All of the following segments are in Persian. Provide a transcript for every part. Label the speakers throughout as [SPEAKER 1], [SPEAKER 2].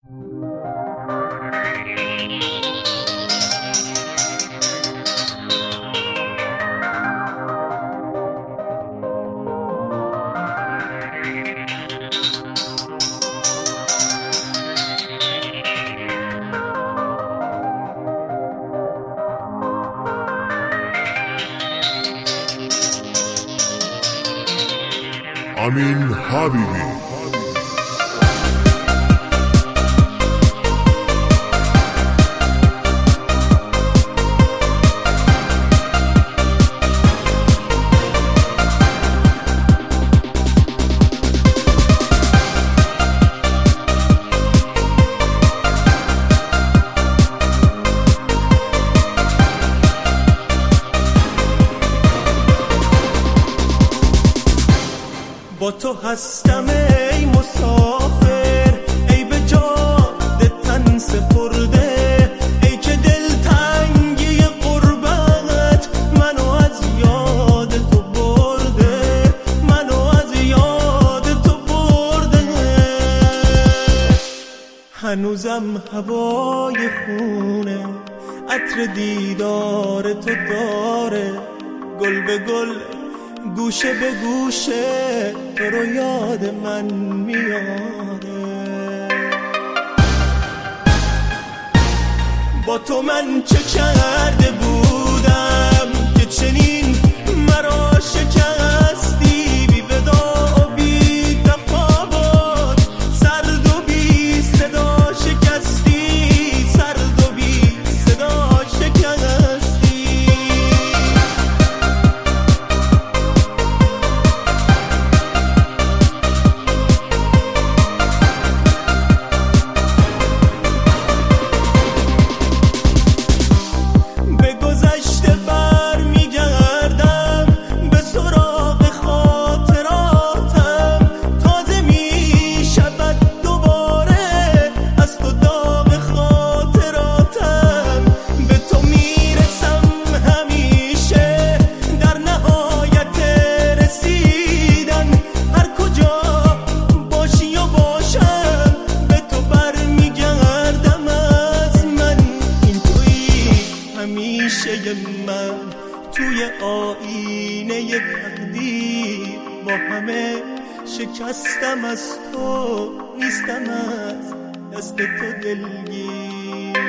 [SPEAKER 1] امین حبیبی.
[SPEAKER 2] با تو هستم ای مسافر، ای به جاده تن سپرده، ای که دلتنگی غربت منو از یاد تو برده، منو از یاد تو برده. هنوزم هوای خونه عطر دیدار تو داره، گل به گل گوشه به گوشه تو رو یاد من میاره. با تو من چه کرده بودم که چنین مرا شکستی، بی ودا و بی تفاوت، سرد و بی صدا شکستی، سرد و بی صدا شکستی. من توی آینه تقدیر با همه شکستم، از تو نیستم، از دست تو دلگیر.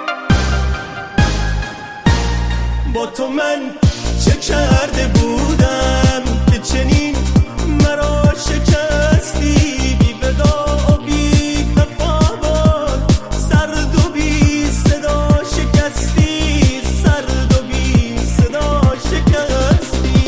[SPEAKER 2] با تو من چه کرده بودم که چنین مرا شکستی، بی ودا و بی تفاوت، سرد و بی صدا شکستی، سرد و بی صدا شکستی.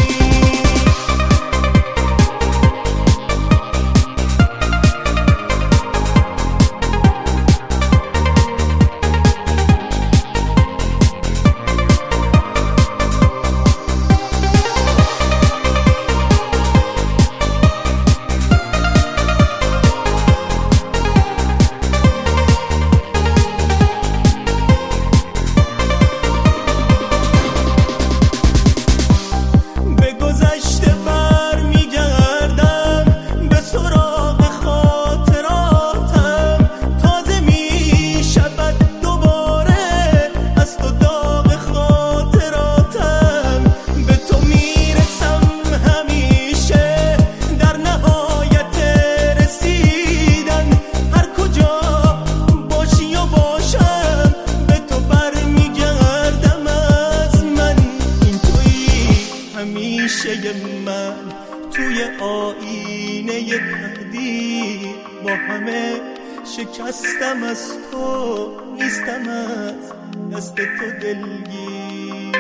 [SPEAKER 2] من توی آینه تقدیر با همه شکستم، از تو نیستم، از دست تو دلگیر.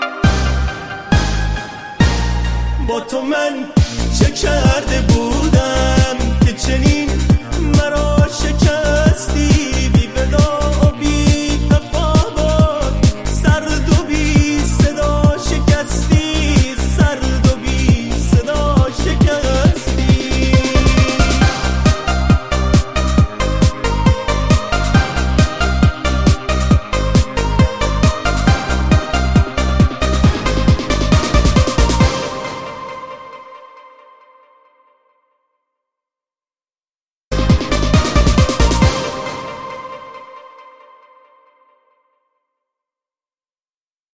[SPEAKER 2] با تو من چه کرده بودم